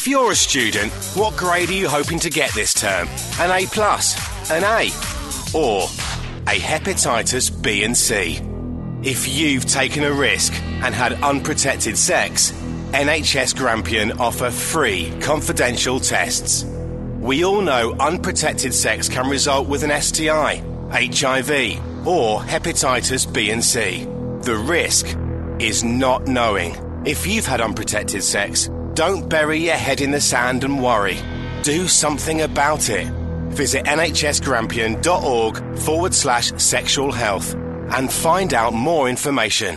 If you're a student, what grade are you hoping to get this term? An A+, an A, or a hepatitis B and C? If you've taken a risk and had unprotected sex, NHS Grampian offer free confidential tests. We all know unprotected sex can result with an STI, HIV, or hepatitis B and C. The risk is not knowing. If you've had unprotected sex, don't bury your head in the sand and worry. Do something about it. Visit nhsgrampian.org/sexual health and find out more information.